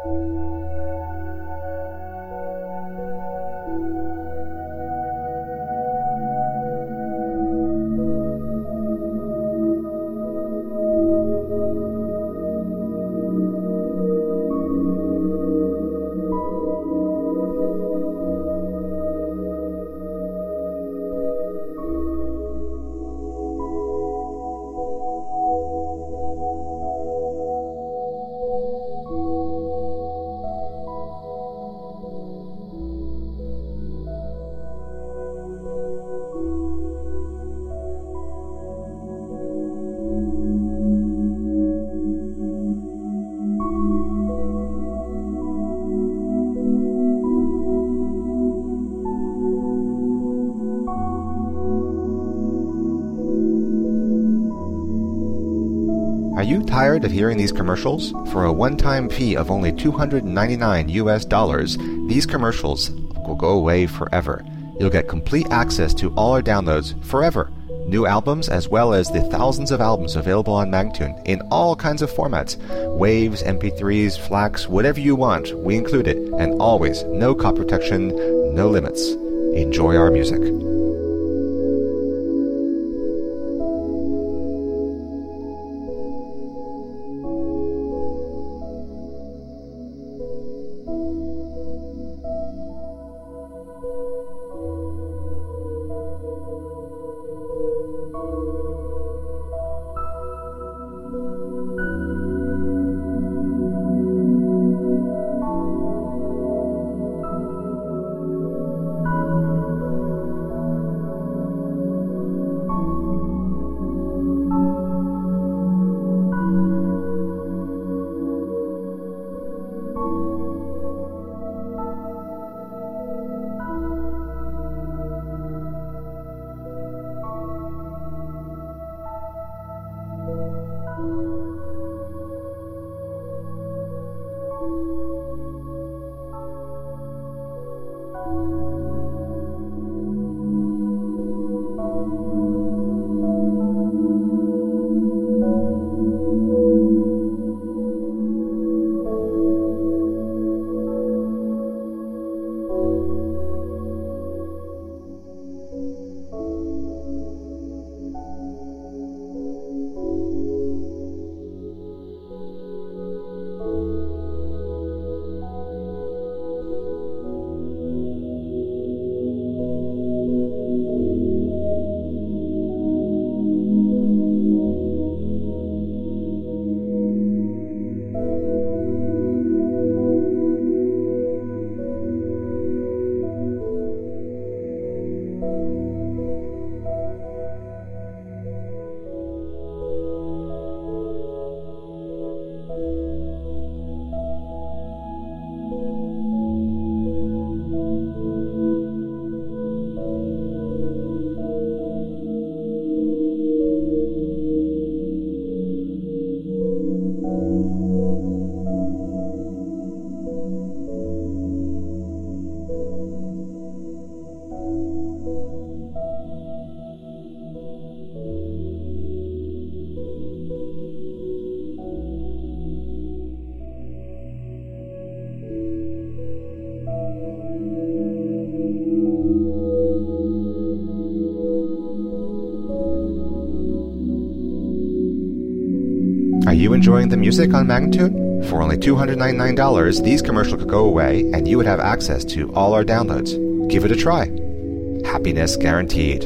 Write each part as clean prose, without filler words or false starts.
Are you tired of hearing these commercials? For a one-time fee of only $299, these commercials will go away forever. You'll get complete access to all our downloads forever. New albums as well as the thousands of albums available on Magnatune in all kinds of formats. Waves, MP3s, FLAC, whatever you want, we include it. And always, no copy protection, no limits. Enjoy our music. Are you enjoying the music on Magnatune? For only $299, these commercials could go away and you would have access to all our downloads. Give it a try. Happiness guaranteed.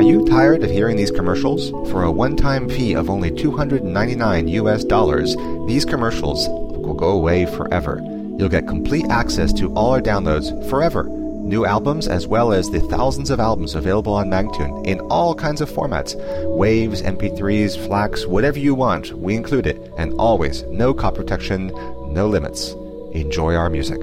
Are you tired of hearing these commercials? For a one-time fee of only $299, these commercials will go away forever. You'll get complete access to all our downloads forever. New albums as well as the thousands of albums available on Magnatune in all kinds of formats. Waves, MP3s, FLACs, whatever you want, we include it. And always, no copy protection, no limits. Enjoy our music.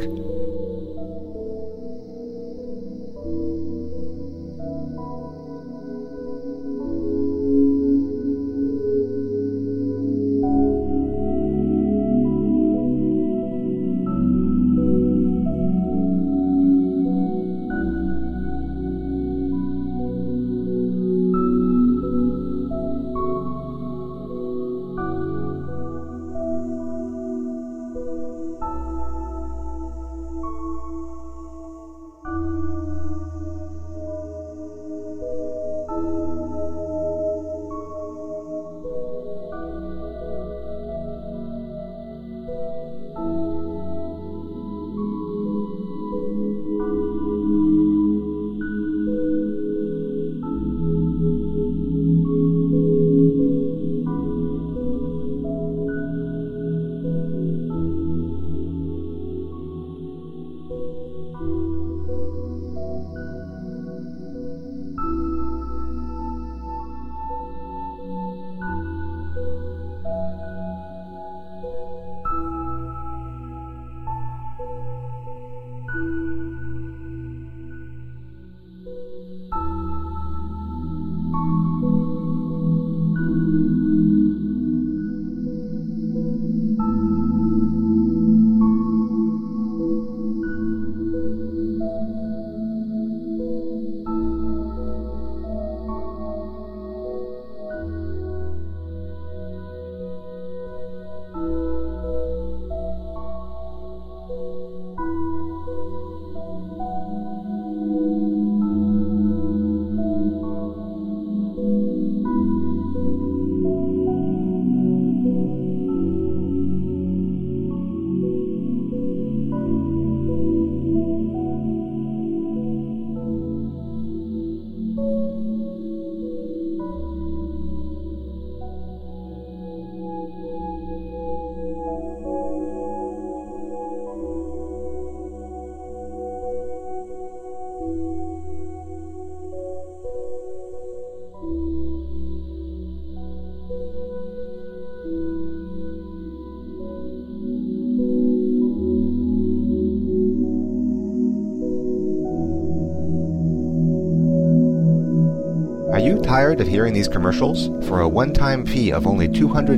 Are you tired of hearing these commercials? For a one-time fee of only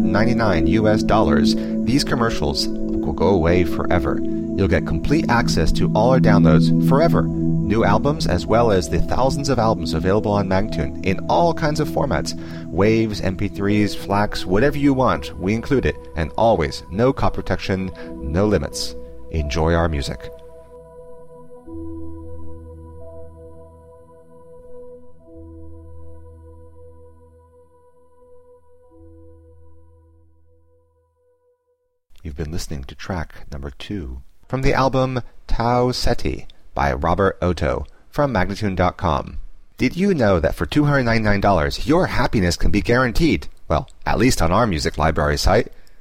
$299, these commercials will go away forever. You'll get complete access to all our downloads forever. New albums as well as the thousands of albums available on Magnatune in all kinds of formats. Waves, MP3s, FLACs, whatever you want, we include it. And always, no copy protection, no limits. Enjoy our music. You've been listening to track number 2 from the album Tau Ceti by Robert Otto from Magnatune.com. Did you know that for $299 your happiness can be guaranteed? Well, at least on our music library site.